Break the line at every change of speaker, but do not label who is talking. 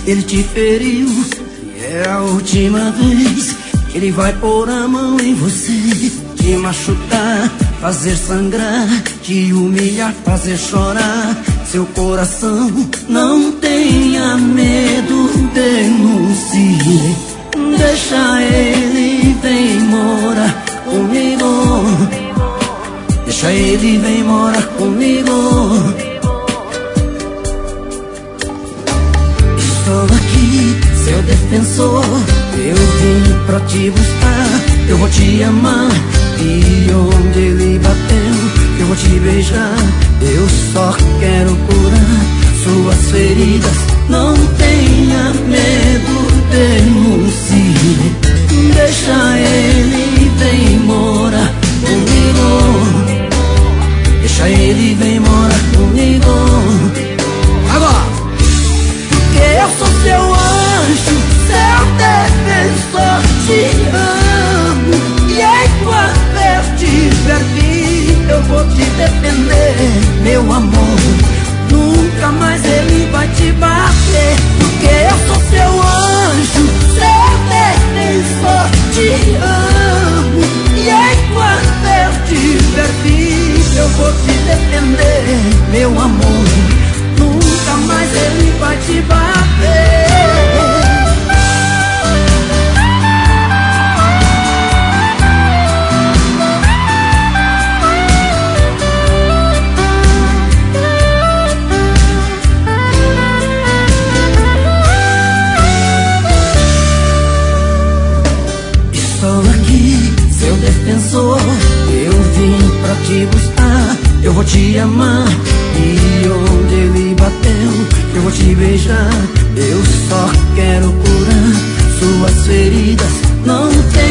ele te feriu e é a última vez que ele vai pôr a mão em você, te machucar, fazer sangrar, te humilhar, fazer chorar seu coração. Não tenha medo, denuncie, deixa ele, vem morar comigo. Deixa ele, vem morar comigo. Estou aqui, seu defensor, eu vim pra te buscar. Eu vou te amar e onde ele bateu eu vou te beijar. Eu só quero curar suas feridas. Não tenha medo, denuncie, deixa ele, vem morar comigo. Deixa ele, vem morar comigo. Agora! Porque eu sou seu anjo, seu defensor, te amo. E enquanto eu estiver vivo, eu vou te defender, meu amor. Nunca mais ele vai te bater. Porque eu sou seu anjo, seu defensor, te amo. E enquanto eu estiver vivo, eu vou te defender, meu amor. Nunca mais ele vai te bater. Estou aqui, seu defensor, eu vim pra te buscar. Eu vou te amar e onde ele bateu eu vou te beijar. Eu só quero curar suas feridas. Não tem